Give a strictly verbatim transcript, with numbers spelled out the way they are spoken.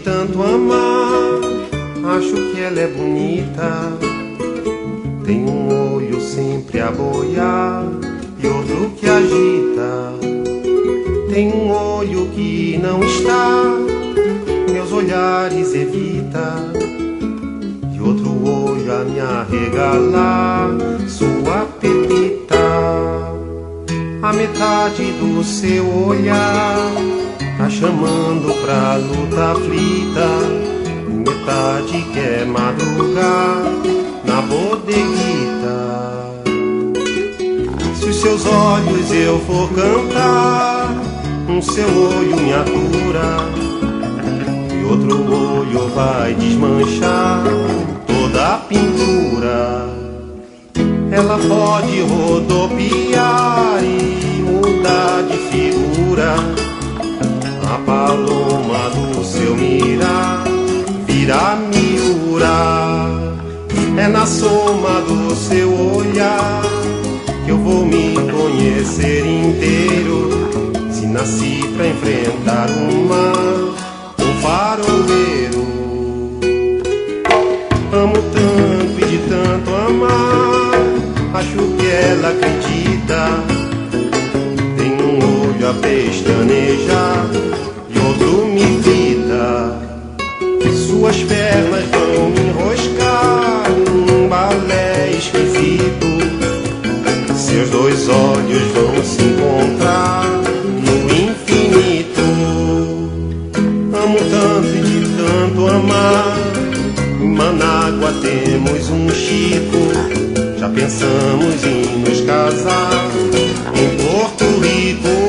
tanto amar, acho que ela é bonita. Tem um olho sempre a boiar e outro que agita. Tem um olho que não está, meus olhares evita, e outro olho a me arregalar sua pepita. A metade do seu olhar tá chamando pra luta aflita, metade quer madrugar na bodeguita. Se os seus olhos eu for cantar, um seu olho me atura e outro olho vai desmanchar toda a pintura. Ela pode rodopiar e mudar de figura, a paloma do seu mirar vira miura. É na soma do seu olhar que eu vou me conhecer inteiro, se nasci pra enfrentar o mar, um faroleiro. Amo tanto e de tanto amar, acho que ela acredita. Tem um olho a pestanejar e outro me grita. Suas pernas vão me enroscar num balé esquisito, seus dois olhos vão se encontrar no infinito. Amo tanto e de tanto amar, em Manágua temos um Chico, já pensamos em nos casar em Porto Rico.